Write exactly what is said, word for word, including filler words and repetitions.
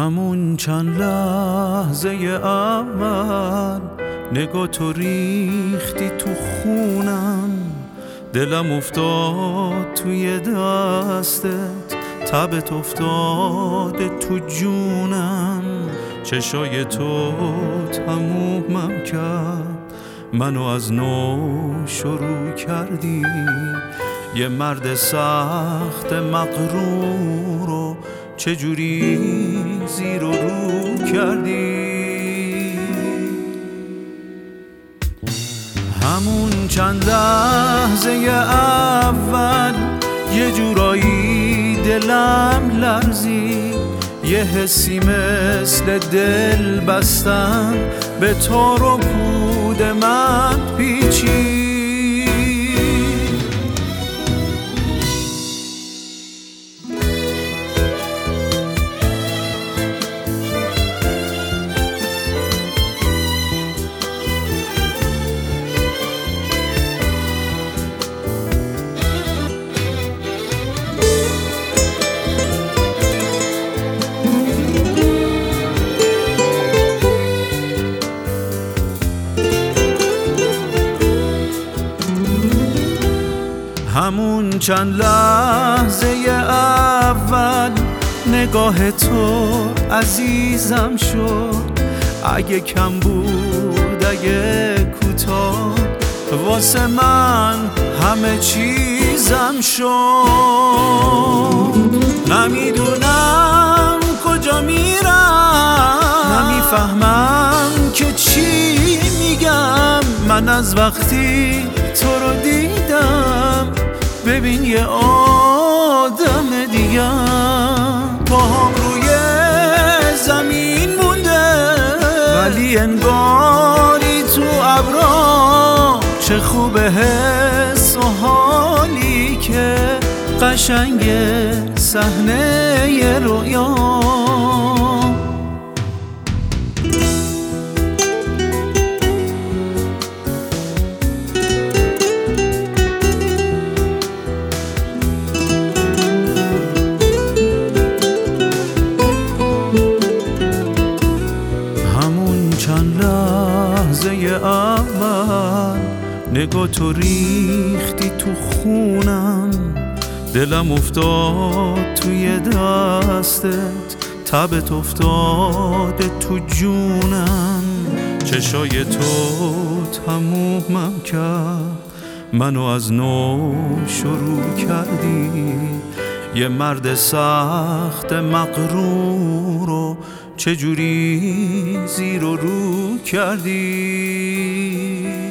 همون چند لحظه اول نگاه تو ریختی تو خونم، دلم افتاد توی دستت، تبت افتاده تو جونم. چشای تو تمومم کرد، منو از نو شروع کردی. یه مرد سخت مغرور رو چجوری زیر و رو کردی. همون چند لحظه اول یه جورایی دلم لرزی، یه حسی مثل دل بستن به تار و پود من پیچی. همون چند لحظه اول نگاه تو عزیزم شد، اگه کم بود اگه کوتاه واسه من همه چیزم شد. نمیدونم کجا میرم، نمیفهمم که چی میگم. من از وقتی تو رو دیدم ببین یه آدم دیگم. پاهم روی زمین مونده ولی انگاری تو ابرا. چه خوبه حس و حالی که قشنگ صحنه رویا. چند لحظه اول نگاه تو ریختی تو خونم، دلم افتاد توی دستت، تبت افتاده تو جونم. چشای تو تمومم کرد، منو از نو شروع کردی. یه مرد سخت مغرور رو چجوری زیر و رو کردی.